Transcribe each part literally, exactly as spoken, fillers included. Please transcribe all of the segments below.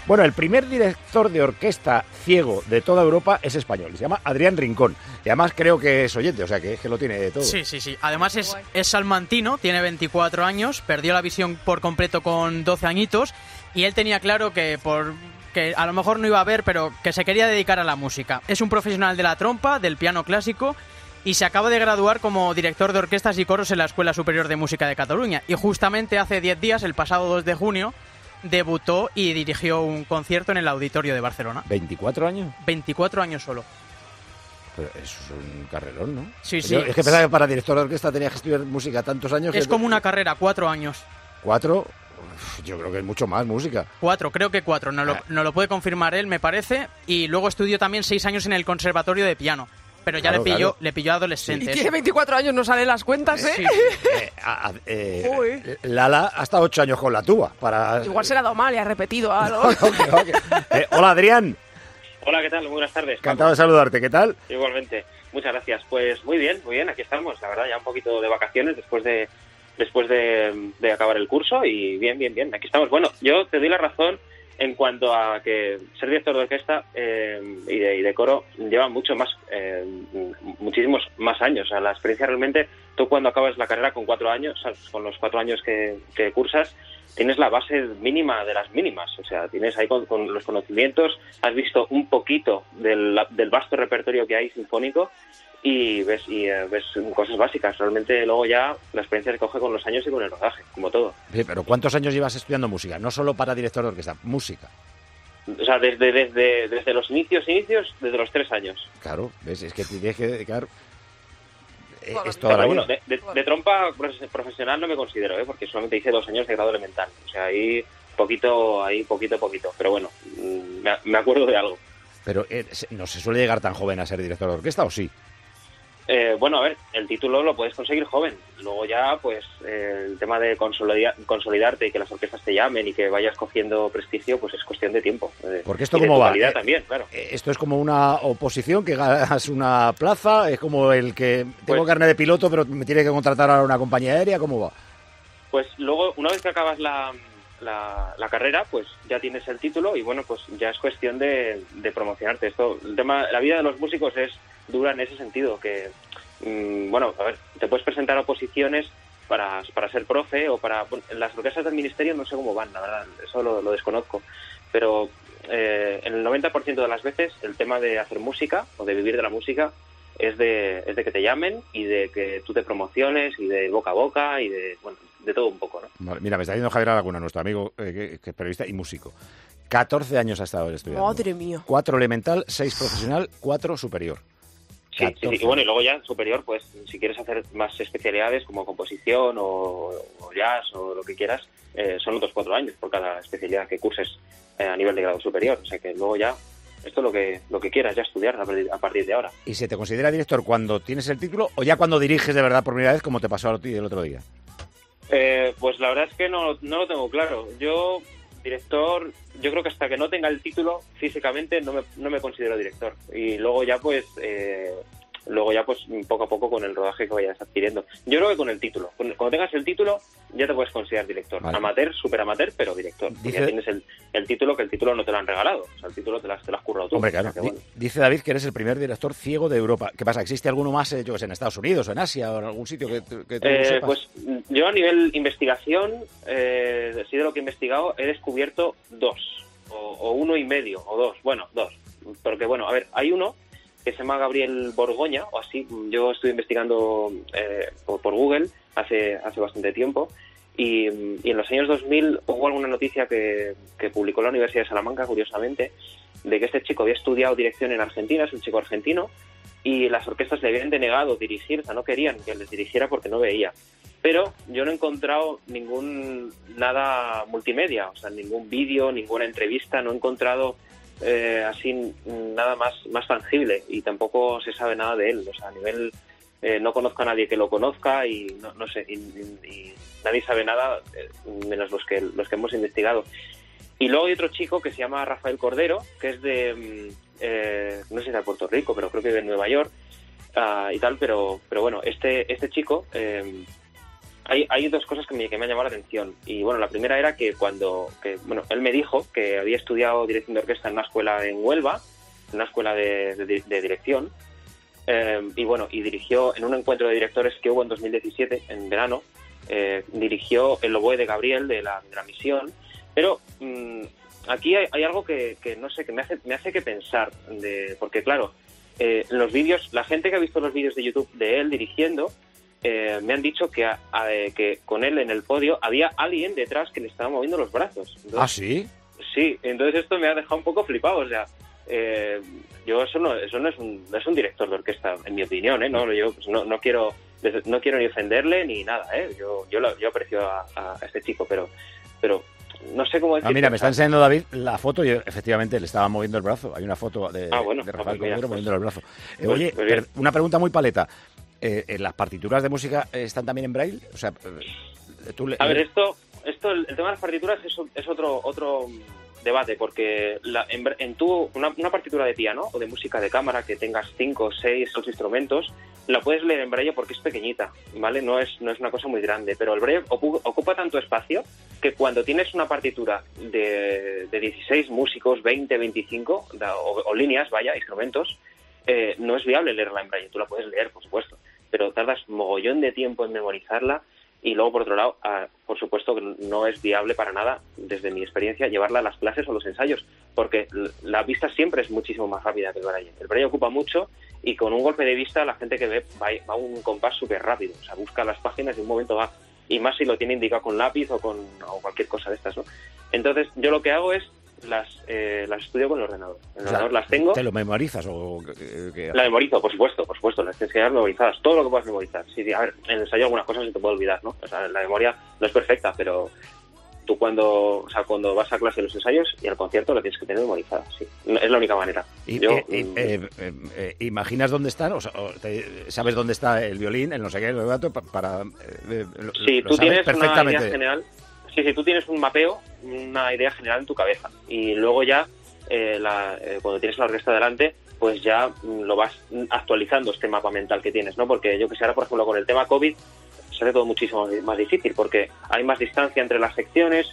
Bueno, el primer director de orquesta ciego de toda Europa es español, se llama Adrián Rincón. Y además creo que es oyente, o sea que es que lo tiene de todo. Sí, sí, sí. Además es, es salmantino, tiene veinticuatro años, perdió la visión por completo con doce añitos y él tenía claro que por... que a lo mejor no iba a ver, pero que se quería dedicar a la música. Es un profesional de la trompa, del piano clásico, y se acaba de graduar como director de orquestas y coros en la Escuela Superior de Música de Cataluña. Y justamente hace diez días, el pasado dos de junio, debutó y dirigió un concierto en el Auditorio de Barcelona. ¿veinticuatro años? veinticuatro años solo. Pero eso es un carrerón, ¿no? Sí, sí. Yo, es que pensaba que para director de orquesta tenías que estudiar música tantos años. Es que... como una carrera, cuatro años. ¿Cuatro? Yo creo que es mucho más música. Cuatro, creo que cuatro. No lo, no lo puede confirmar él, me parece. Y luego estudió también seis años en el Conservatorio de Piano. Pero ya claro, le pilló, claro. le pilló adolescente. Y tiene veinticuatro años, no salen las cuentas, ¿eh? Sí. eh, a, eh Lala ha estado ocho años con la tuba. Para... Igual se le ha dado mal y ha repetido algo. okay, okay. Eh, hola, Adrián. Hola, ¿qué tal? Muy buenas tardes. Encantado de saludarte, ¿qué tal? Igualmente, muchas gracias. Pues muy bien, muy bien, aquí estamos. La verdad, ya un poquito de vacaciones después de después de, de acabar el curso y bien, bien, bien, aquí estamos. Bueno, yo te doy la razón en cuanto a que ser director de orquesta eh, y, de, y de coro lleva mucho más, eh, muchísimos más años. O sea, la experiencia realmente, tú cuando acabas la carrera con cuatro años, ¿sabes? Con los cuatro años que, que cursas, tienes la base mínima de las mínimas. O sea, tienes ahí con, con los conocimientos, has visto un poquito del, del vasto repertorio que hay sinfónico y ves y uh, ves cosas básicas. Realmente luego ya la experiencia se coge con los años y con el rodaje, como todo. Sí, pero ¿cuántos años llevas estudiando música? No solo para director de orquesta, música. O sea, desde desde desde los inicios, inicios, desde los tres años. Claro, ves, es que tienes que dedicar... Bueno, es toda la vida. Bueno, de, de, de trompa profesional no me considero, ¿eh? Porque solamente hice dos años de grado elemental. O sea, ahí poquito, ahí poquito, poquito. Pero bueno, me, me acuerdo de algo. Pero eh, ¿no se suele llegar tan joven a ser director de orquesta o sí? Eh, bueno, a ver, el título lo puedes conseguir joven. Luego ya, pues, eh, el tema de consolidar, consolidarte y que las orquestas te llamen y que vayas cogiendo prestigio, pues es cuestión de tiempo. Eh, Porque esto cómo va. Eh, también, claro. Esto es como una oposición, que ganas una plaza, es como el que tengo pues, carne de piloto, pero me tiene que contratar a una compañía aérea, ¿cómo va? Pues luego, una vez que acabas la... La, la carrera, pues ya tienes el título y bueno, pues ya es cuestión de, de promocionarte. Esto, el tema, la vida de los músicos es dura en ese sentido, que mmm, bueno, a ver, te puedes presentar a oposiciones para, para ser profe o para... Las orquestas del ministerio no sé cómo van, la verdad, eso lo, lo desconozco, pero eh, en el noventa por ciento de las veces el tema de hacer música o de vivir de la música es de, es de que te llamen y de que tú te promociones y de boca a boca y de, bueno, de todo un poco, ¿no? Vale, mira, me está diciendo Javier Laguna, nuestro amigo eh, que, que es periodista y músico. catorce años ha estado estudiando. Madre mía. cuatro elemental, seis profesional, cuatro superior. Sí, sí, sí, y bueno, y luego ya superior, pues si quieres hacer más especialidades como composición o, o jazz o lo que quieras, eh, son otros cuatro años por cada especialidad que curses eh, a nivel de grado superior. O sea que luego ya... Esto es lo que lo que quieras ya estudiar a partir, a partir de ahora. ¿Y se te considera director cuando tienes el título o ya cuando diriges de verdad por primera vez, como te pasó a ti el otro día? Eh, pues la verdad es que no, no lo tengo claro. Yo, director, yo creo que hasta que no tenga el título físicamente no me, no me considero director. Y luego ya pues... Eh, luego ya pues poco a poco con el rodaje que vayas adquiriendo. Yo creo que con el título. Cuando tengas el título ya te puedes considerar director. Vale. Amateur, super amateur, pero director. Dice... Ya tienes el, el título, que el título no te lo han regalado. O sea, el título te lo has, te lo has currado tú. Hombre, claro. O sea, que, bueno. Dice David que eres el primer director ciego de Europa. ¿Qué pasa? ¿Existe alguno más, eh, yo que sé, en Estados Unidos o en Asia o en algún sitio que, que tú eh, sepas? Pues yo a nivel investigación, eh, sí de lo que he investigado, he descubierto dos. O, o uno y medio, o dos. Bueno, dos. Porque bueno, a ver, hay uno que se llama Gabriel Borgoña, o así. Yo estuve investigando eh, por, por Google hace hace bastante tiempo, y, y en los años dos mil hubo alguna noticia que, que publicó la Universidad de Salamanca, curiosamente, de que este chico había estudiado dirección en Argentina, es un chico argentino, y las orquestas le habían denegado dirigir, o sea, no querían que les dirigiera porque no veía. Pero yo no he encontrado ningún nada multimedia, o sea, ningún vídeo, ninguna entrevista, no he encontrado... Eh, así nada más más tangible y tampoco se sabe nada de él, o sea, a nivel eh, no conozco a nadie que lo conozca y no, no sé y, y, y nadie sabe nada eh, menos los que los que hemos investigado. Y luego hay otro chico que se llama Rafael Cordero, que es de eh, no sé si es de Puerto Rico, pero creo que vive en Nueva York uh, y tal, pero pero bueno, este este chico eh, hay, hay dos cosas que me, que me han llamado la atención. Y bueno, la primera era que cuando, que, bueno, él me dijo que había estudiado dirección de orquesta en una escuela en Huelva, en una escuela de, de, de dirección, eh, y bueno, y dirigió en un encuentro de directores que hubo en dos mil diecisiete, en verano, eh, dirigió el oboe de Gabriel de la, de la Misión, pero mmm, aquí hay, hay algo que, que no sé, que me hace, me hace que pensar, de, porque claro, eh, en los vídeos, la gente que ha visto los vídeos de YouTube de él dirigiendo, eh, me han dicho que, a, a, que con él en el podio había alguien detrás que le estaba moviendo los brazos. Entonces, ¿ah, sí? Sí, entonces esto me ha dejado un poco flipado, o sea, eh, yo eso no, eso no es un, no es un director de orquesta, en mi opinión, ¿eh? No, yo pues, no, no quiero, no quiero ni ofenderle ni nada, ¿eh? Yo, yo, lo, yo aprecio a, a este chico, pero, pero no sé cómo decir. Ah, mira, me está enseñando David la foto y efectivamente le estaba moviendo el brazo. Hay una foto de, ah, bueno, de Rafael Cordero pues, moviendo el brazo. Eh, pues, oye, pues per, una pregunta muy paleta. Eh, ¿Las partituras de música están también en braille? O sea, tú le, a ver, esto, esto el, el tema de las partituras es, es otro otro debate, porque la, en, en tu, una, una partitura de piano o de música de cámara que tengas cinco, seis, ocho instrumentos, la puedes leer en braille porque es pequeñita, ¿vale? No es, no es una cosa muy grande, pero el braille ocupa, ocupa tanto espacio que cuando tienes una partitura de, de dieciséis músicos, veinte, veinticinco, o, o líneas, vaya, instrumentos, eh, no es viable leerla en braille. Tú la puedes leer, por supuesto, pero tardas mogollón de tiempo en memorizarla. Y luego, por otro lado, uh, por supuesto que no es viable para nada, desde mi experiencia, llevarla a las clases o los ensayos, porque la vista siempre es muchísimo más rápida que el braille. El braille ocupa mucho y con un golpe de vista la gente que ve va, va a un compás súper rápido. O sea, busca las páginas y un momento va. Y más si lo tiene indicado con lápiz o con o cualquier cosa de estas, ¿no? Entonces, yo lo que hago es las eh, las estudio con el ordenador. En el o sea, ordenador las tengo. ¿Te lo memorizas o qué, qué? La memorizo, por supuesto, por supuesto. Las tienes que llevar memorizadas. Todo lo que puedas memorizar. Sí, sí, a ver, en el ensayo algunas cosas se te puede olvidar, ¿no? O sea, la memoria no es perfecta, pero tú cuando, o sea, cuando vas a clase de los ensayos y al concierto lo tienes que tener memorizada, sí. Es la única manera. Y, Yo, eh, eh, eh, eh, eh, ¿imaginas dónde están? O sea, te, ¿sabes dónde está el violín, el no sé qué, el gato, para... Eh, lo, sí, lo tú sabes tienes perfectamente. Una idea general. Sí, sí, tú tienes un mapeo, una idea general en tu cabeza. Y luego ya, eh, la, eh, cuando tienes la orquesta delante, pues ya mm, lo vas actualizando este mapa mental que tienes, ¿no? Porque yo que sé, ahora, por ejemplo, con el tema COVID, se hace todo muchísimo más difícil, porque hay más distancia entre las secciones,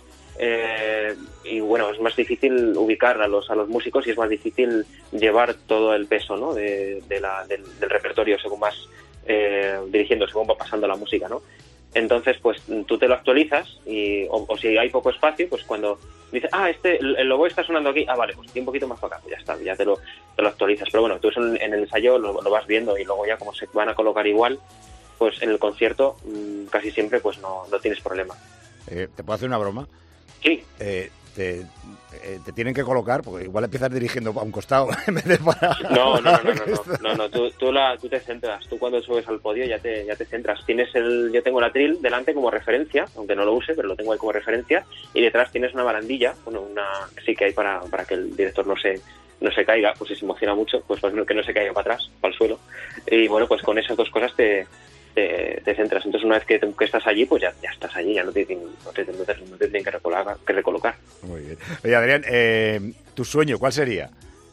eh, y bueno, es más difícil ubicar a los a los músicos y es más difícil llevar todo el peso, ¿no? de, de la, del, del repertorio según vas eh, dirigiendo, según va pasando la música, ¿no? Entonces, pues tú te lo actualizas y o, o si hay poco espacio, pues cuando dices, ah, este, el, el oboe está sonando aquí, ah, vale, pues un poquito más para acá, pues ya está, ya te lo, te lo actualizas. Pero bueno, tú eso en, en el ensayo lo, lo vas viendo y luego ya como se van a colocar igual, pues en el concierto mmm, casi siempre pues no, no tienes problema. Eh, ¿Te puedo hacer una broma? Sí. Eh, te, eh, te tienen que colocar, porque igual empiezas dirigiendo a un costado en vez de para... No, no, no, no, no, no, no, no tú, tú, la, tú te centras, tú cuando subes al podio ya te, ya te centras. Tienes el, yo tengo el atril delante como referencia, aunque no lo use, pero lo tengo ahí como referencia, y detrás tienes una barandilla, bueno, una sí que hay para, para que el director no se, no se caiga, pues si se emociona mucho, pues, pues que no se caiga para atrás, para el suelo. Y bueno, pues con esas dos cosas te... Te, te centras. Entonces una vez que, te, que estás allí, pues ya, ya estás allí, ya no te, no te, no te, no te tienen que recolocar, que recolocar. Muy bien. Oye, Adrián, eh, ¿tu sueño cuál sería?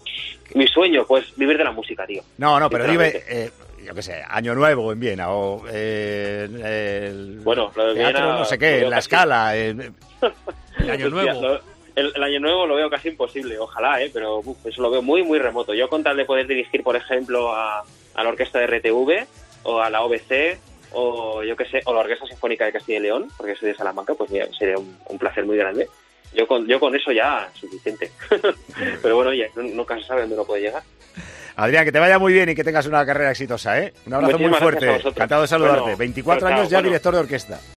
Mi sueño, pues vivir de la música, tío. No, no, pero dime, eh, yo qué sé, Año Nuevo en Viena o eh, el bueno, lo de teatro, Viena, no sé qué, en la Scala, eh, el Año Nuevo. Hostia, lo, el, el Año Nuevo lo veo casi imposible, ojalá, eh, pero uf, eso lo veo muy, muy remoto. Yo con tal de poder dirigir, por ejemplo, a, a la orquesta de R T V o a la O B C o yo qué sé, o la Orquesta Sinfónica de Castilla y León, porque soy de Salamanca, pues mira, sería un, un placer muy grande. Yo con yo con eso ya suficiente. Pero bueno, oye, nunca se sabe dónde uno puede llegar. Adrián, que te vaya muy bien y que tengas una carrera exitosa, ¿eh? Un abrazo Muchísimas muy fuerte. Encantado de saludarte. Bueno, veinticuatro chao, años ya bueno. Director de orquesta.